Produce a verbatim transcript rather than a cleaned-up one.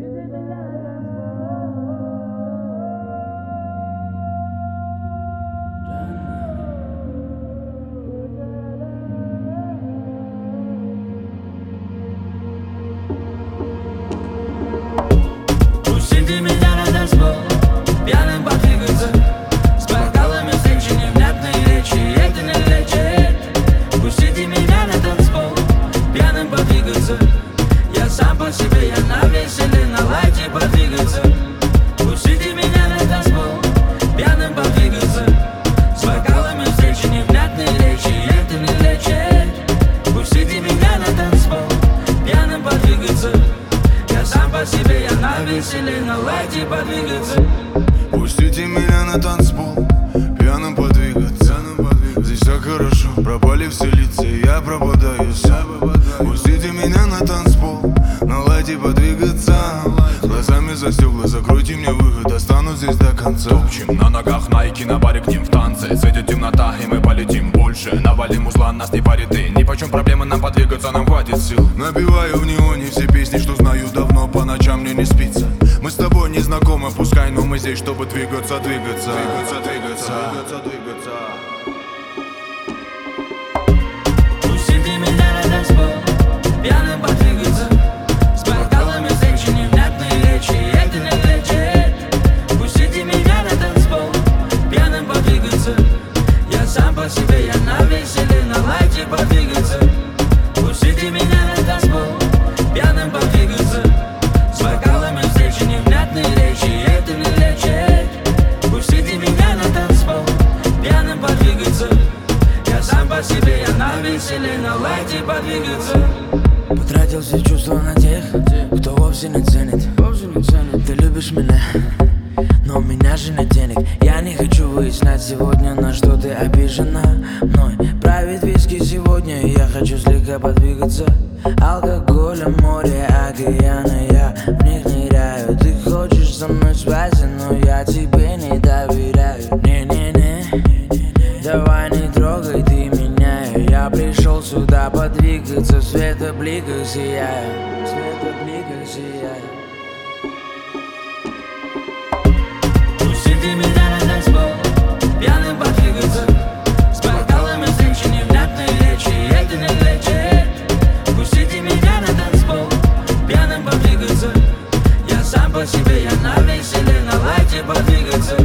Пусти меня на танцпол, пьяным подвигаться, с бокалами встречи, невнятные речи, это не лечит. Пустите меня на танцпол, пьяным подвигаться, я сам по себе, я на веселе, на лайте подвигаться. Пустите меня на танцпол, пьяным подвигаться, с бокалами встречи, невнятные речи, это не лечит. Пустите меня на танцпол, пьяным подвигаться, я сам по себе, я на веселе, на лайте подвигаться. Пустите меня на танцпол, пьяным подвигаться. Здесь так хорошо, пропали все лица, я пропадаю сам. Пустите меня на танцпол, на лайте подвигаться. Глазами за стекла, закройте мне выход, останусь здесь до конца. Топчем на ногах, найки на баре, к ним в танце. Светит темнота, и мы полетим больше. Навалим узла, нас не парит и нипочем проблемы нам подвигаться, нам хватит сил. Набиваю в неоне все песни, что знаю давно, по ночам мне не спится. Мы с тобой не знакомы, пускай, но мы здесь, чтобы двигаться, двигаться, двигаться, двигаться, двигаться, двигаться. Пустите меня на танцпол, пьяным подвигаться, с бокалами встречи, невнятные речи, это не лечит. Пустите меня на танцпол, пьяным подвигаться, я сам по себе, я на веселе, на лайте подвигаться. Пустите меня на танцпол, пьяным подвигаться, с бокалами встречи, невнятные речи, это не лечит. Пустите меня на танцпол, пьяным подвигаться, я сам по себе, я на веселе, на лайте подвигаться. Потратил все чувства на тех, кто вовсе не ценит. Ты любишь меня, но у меня же нет денег. Я не хочу выяснять сегодня, на что ты обижена мной. Правит виски сегодня, и я хочу слегка подвигаться. Алкоголя, море, океаны, я в них ныряю. Ты хочешь со мной связи, но я тебе не доверяю. Не-не-не, давай не трогай ты меня. Я пришел сюда подвигаться, в светобликах сияю, в светобликах сияю. Пустите меня на танцпол, пьяным подвигаться, с бокалами встречи, невнятные речи, это не лечит. Пустите меня на танцпол, пьяным подвигаться, я сам по себе, я на веселе, на лайте подвигаться.